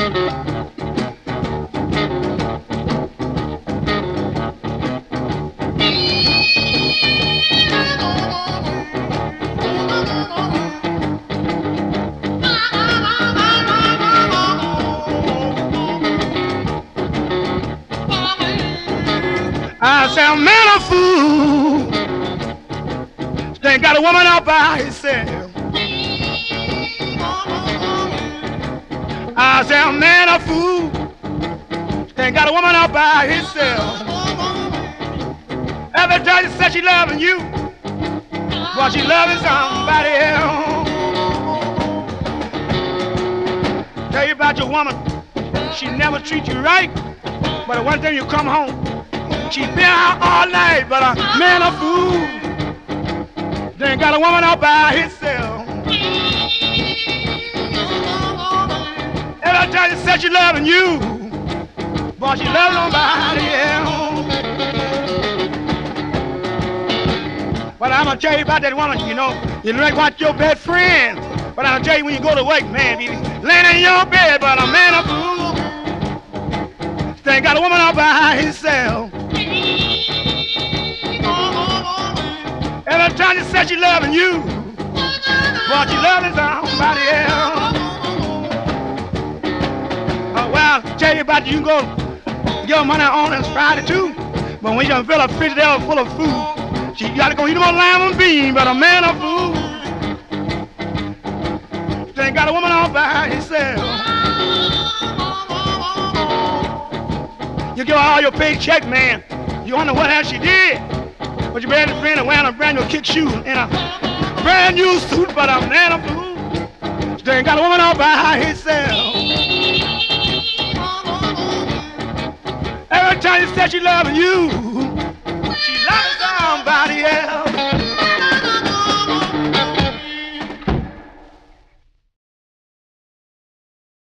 I say a man a fool. They got a woman out by himself. I say a man a fool. They got a woman out by himself. Every time she said she loving you, but she loving somebody else. Tell you about your woman, she never treat you right, but one time you come home, she been out all night, but a man a fool. They got a woman out by himself. Every time she said she loving you, but she loving somebody else. But I'm gonna tell you about that woman, you know, you like watch your best friend. But I'll tell you when you go to work, man, be laying in your bed, but a man a fool. They got a woman out by himself. Every time she said she loving you, but she loving somebody else. Oh, well, I'll tell you about you can go get money on this Friday too. But when you done fill a refrigerator full of food, you gotta go eat them on lamb and bean, but a man a fool. They got a woman all by himself. You give her all your paycheck, man. You wonder what else she did. But you married a friend and wearing a brand new kick shoe and a brand new suit, but a man a fool. They got a woman all by himself. Every time you said she loving you,